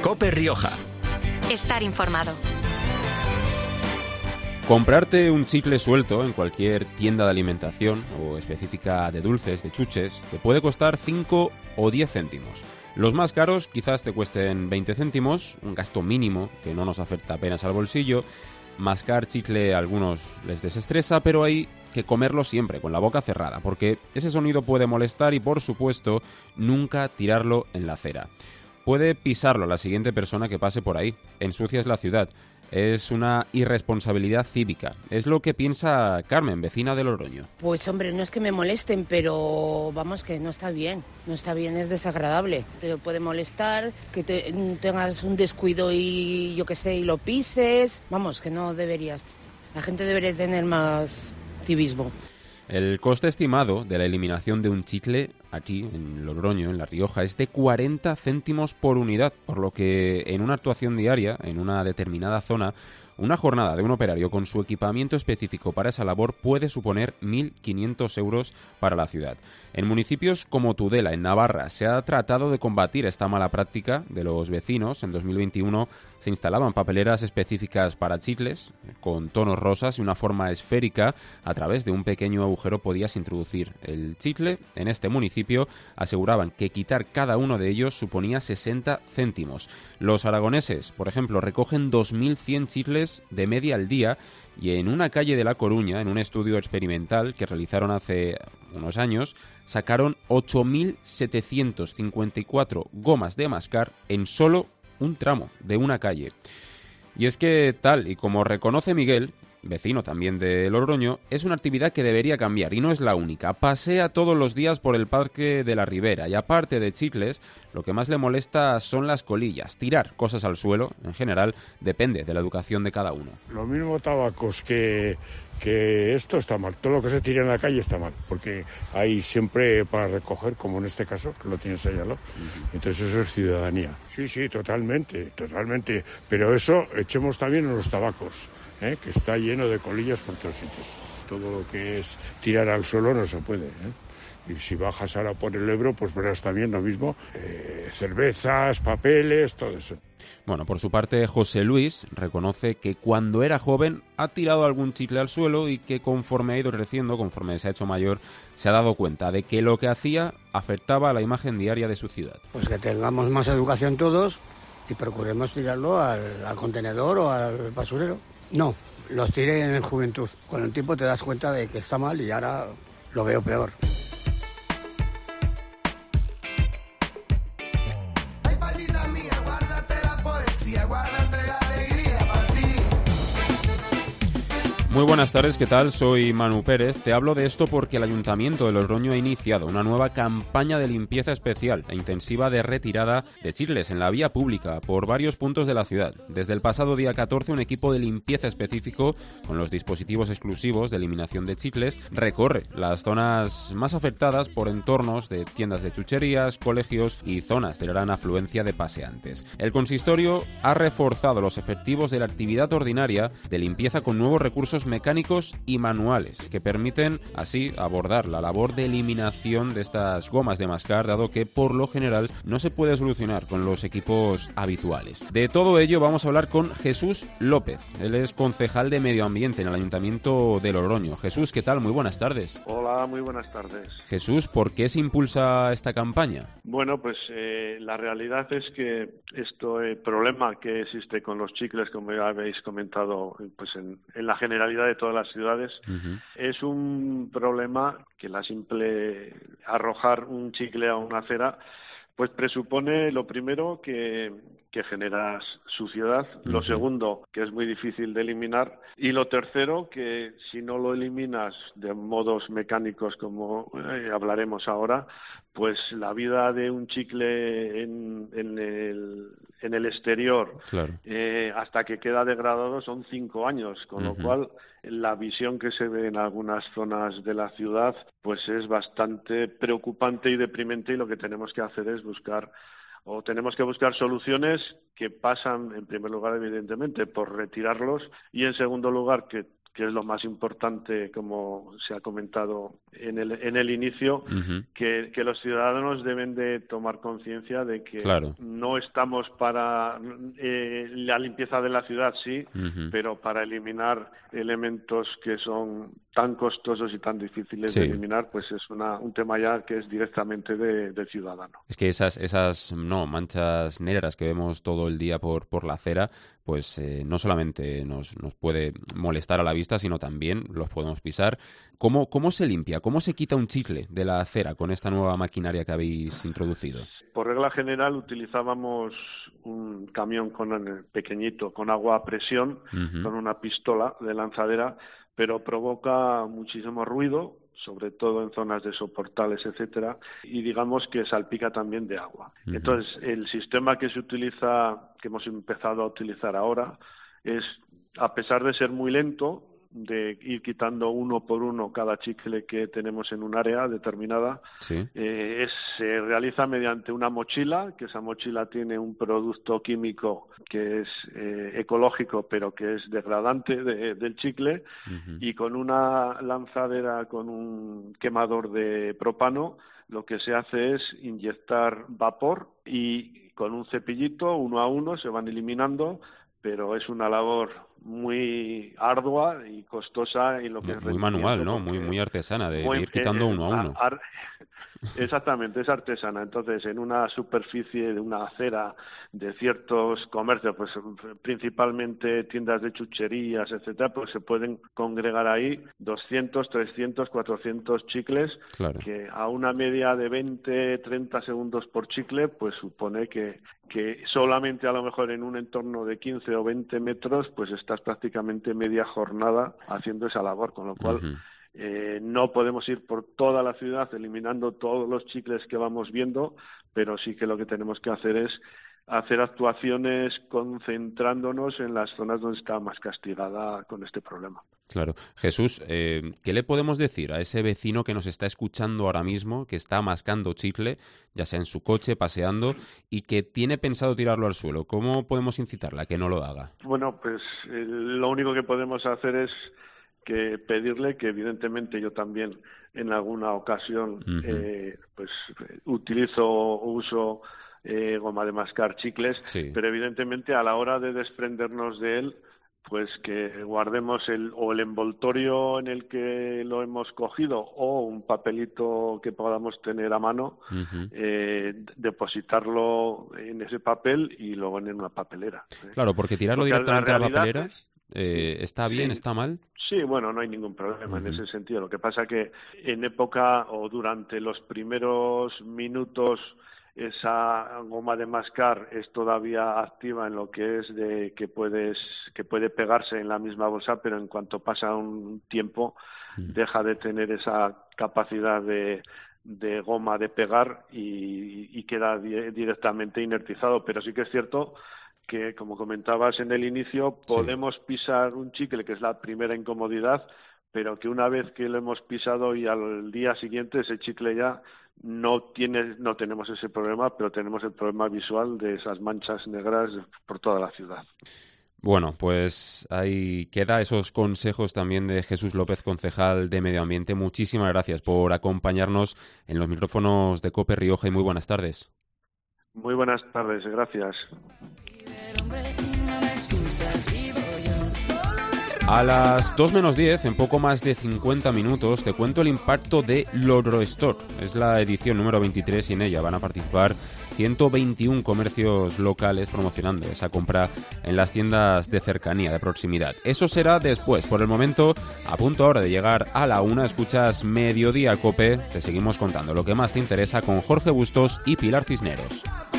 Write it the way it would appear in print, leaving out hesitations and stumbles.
COPE Rioja. Estar informado. Comprarte un chicle suelto en cualquier tienda de alimentación o específica de dulces, de chuches, te puede costar 5 o 10 céntimos. Los más caros quizás te cuesten 20 céntimos, un gasto mínimo que no nos afecta apenas al bolsillo. Mascar chicle a algunos les desestresa, pero hay que comerlo siempre con la boca cerrada, porque ese sonido puede molestar y, por supuesto, nunca tirarlo en la acera. Puede pisarlo la siguiente persona que pase por ahí. Ensucias la ciudad. Es una irresponsabilidad cívica. Es lo que piensa Carmen, vecina de Logroño. Pues hombre, no es que me molesten, pero vamos, que no está bien. No está bien, es desagradable. Te puede molestar, que tengas un descuido y yo qué sé, y lo pises. Vamos, que no deberías. La gente debería tener más civismo. El coste estimado de la eliminación de un chicle aquí, en Logroño, en La Rioja, es de 40 céntimos por unidad, por lo que en una actuación diaria, en una determinada zona, una jornada de un operario con su equipamiento específico para esa labor puede suponer 1.500 euros para la ciudad. En municipios como Tudela, en Navarra, se ha tratado de combatir esta mala práctica de los vecinos. En 2021 se instalaban papeleras específicas para chicles, con tonos rosas y una forma esférica. A través de un pequeño agujero podías introducir el chicle. En este municipio aseguraban que quitar cada uno de ellos suponía 60 céntimos. Los aragoneses, por ejemplo, recogen 2.100 chicles de media al día, y en una calle de La Coruña, en un estudio experimental que realizaron hace unos años, sacaron 8.754 gomas de mascar en solo un tramo de una calle. Y es que, tal y como reconoce Miguel, vecino también de Logroño, es una actividad que debería cambiar, y no es la única. Pasea todos los días por el Parque de la Ribera y, aparte de chicles, lo que más le molesta son las colillas. Tirar cosas al suelo, en general, depende de la educación de cada uno. Lo mismo tabacos que esto está mal. Todo lo que se tira en la calle está mal, porque hay siempre para recoger, como en este caso, que lo tienes ahí al lado. Entonces eso es ciudadanía. Sí, totalmente. Pero eso echemos también en los tabacos, que está lleno de colillas por todos sitios. Todo lo que es tirar al suelo no se puede. Y si bajas ahora por el Ebro, pues verás también lo mismo. Cervezas, papeles, todo eso. Bueno, por su parte, José Luis reconoce que cuando era joven ha tirado algún chicle al suelo y que conforme ha ido creciendo, conforme se ha hecho mayor, se ha dado cuenta de que lo que hacía afectaba a la imagen diaria de su ciudad. Pues que tengamos más educación todos y procuremos tirarlo al contenedor o al basurero. No, los tiré en juventud. Con el tiempo te das cuenta de que está mal y ahora lo veo peor. Muy buenas tardes, ¿qué tal? Soy Manu Pérez. Te hablo de esto porque el Ayuntamiento de Logroño ha iniciado una nueva campaña de limpieza especial e intensiva de retirada de chicles en la vía pública por varios puntos de la ciudad. Desde el pasado día 14, un equipo de limpieza específico con los dispositivos exclusivos de eliminación de chicles recorre las zonas más afectadas por entornos de tiendas de chucherías, colegios y zonas de gran afluencia de paseantes. El consistorio ha reforzado los efectivos de la actividad ordinaria de limpieza con nuevos recursos mecánicos y manuales que permiten así abordar la labor de eliminación de estas gomas de mascar, dado que por lo general no se puede solucionar con los equipos habituales. De todo ello vamos a hablar con Jesús López. Él es concejal de Medio Ambiente en el Ayuntamiento de Logroño. Jesús, ¿qué tal? Muy buenas tardes. Hola, muy buenas tardes. Jesús, ¿por qué se impulsa esta campaña? Bueno, pues la realidad es que el problema que existe con los chicles, como ya habéis comentado, pues en la generalidad de todas las ciudades, es un problema que la simple arrojar un chicle a una acera pues presupone, lo primero, que generas suciedad, lo segundo, que es muy difícil de eliminar, y lo tercero, que si no lo eliminas de modos mecánicos como hablaremos ahora, pues la vida de un chicle en el exterior, claro, hasta que queda degradado son 5 años, con lo cual la visión que se ve en algunas zonas de la ciudad pues es bastante preocupante y deprimente, y lo que tenemos que hacer es buscar soluciones que pasan, en primer lugar, evidentemente, por retirarlos, y en segundo lugar, que que es lo más importante, como se ha comentado en el inicio, que los ciudadanos deben de tomar conciencia de que no estamos para la limpieza de la ciudad, sí, pero para eliminar elementos que son tan costosos y tan difíciles de eliminar, pues es un tema ya que es directamente del ciudadano. Es que esas manchas negras que vemos todo el día por la acera, pues no solamente nos puede molestar a la vista, sino también los podemos pisar. ¿Cómo se limpia? ¿Cómo se quita un chicle de la acera con esta nueva maquinaria que habéis introducido? Por regla general utilizábamos un camión pequeñito con agua a presión, con una pistola de lanzadera, pero provoca muchísimo ruido, sobre todo en zonas de soportales, etcétera, y digamos que salpica también de agua. Entonces, el sistema que se utiliza, que hemos empezado a utilizar ahora, es, a pesar de ser muy lento, de ir quitando uno por uno cada chicle que tenemos en un área determinada, se realiza mediante una mochila, que esa mochila tiene un producto químico que es ecológico, pero que es degradante del chicle, y con una lanzadera, con un quemador de propano, lo que se hace es inyectar vapor y con un cepillito, uno a uno, se van eliminando, pero es una labor muy ardua y costosa y lo que muy manual, ¿no? Muy artesana de ir quitando uno a uno. Exactamente, es artesana. Entonces, en una superficie de una acera de ciertos comercios, pues principalmente tiendas de chucherías, etcétera, pues se pueden congregar ahí 200, 300, 400 chicles, que a una media de 20, 30 segundos por chicle, pues supone que solamente a lo mejor en un entorno de 15 o 20 metros, pues estás prácticamente media jornada haciendo esa labor, con lo cual no podemos ir por toda la ciudad eliminando todos los chicles que vamos viendo, pero sí que lo que tenemos que hacer es hacer actuaciones concentrándonos en las zonas donde está más castigada con este problema. Claro. Jesús, ¿qué le podemos decir a ese vecino que nos está escuchando ahora mismo, que está mascando chicle, ya sea en su coche, paseando, y que tiene pensado tirarlo al suelo? ¿Cómo podemos incitarla a que no lo haga? Bueno, pues lo único que podemos hacer es que pedirle que, evidentemente, yo también en alguna ocasión pues uso goma de mascar chicles, pero evidentemente a la hora de desprendernos de él, pues que guardemos el envoltorio en el que lo hemos cogido o un papelito que podamos tener a mano, depositarlo en ese papel y luego en una papelera. Claro, porque tirarlo directamente a la papelera... ¿Está bien? ¿Está mal? Sí, bueno, no hay ningún problema en ese sentido. Lo que pasa que en época o durante los primeros minutos esa goma de mascar es todavía activa en lo que es de que puede pegarse en la misma bolsa, pero en cuanto pasa un tiempo deja de tener esa capacidad de goma de pegar y queda directamente inertizado. Pero sí que es cierto que, como comentabas en el inicio, podemos pisar un chicle, que es la primera incomodidad, pero que una vez que lo hemos pisado y al día siguiente ese chicle ya no tenemos ese problema, pero tenemos el problema visual de esas manchas negras por toda la ciudad. Bueno, pues ahí queda esos consejos también de Jesús López, concejal de Medio Ambiente. Muchísimas gracias por acompañarnos en los micrófonos de COPE Rioja y muy buenas tardes. Muy buenas tardes, gracias. A las 2 menos 10, en poco más de 50 minutos, te cuento el impacto de Lodrostore. Es la edición número 23 y en ella van a participar 121 comercios locales promocionando esa compra en las tiendas de cercanía, de proximidad. Eso será después. Por el momento, a punto ahora de llegar a la 1, escuchas Mediodía Cope. Te seguimos contando lo que más te interesa con Jorge Bustos y Pilar Cisneros.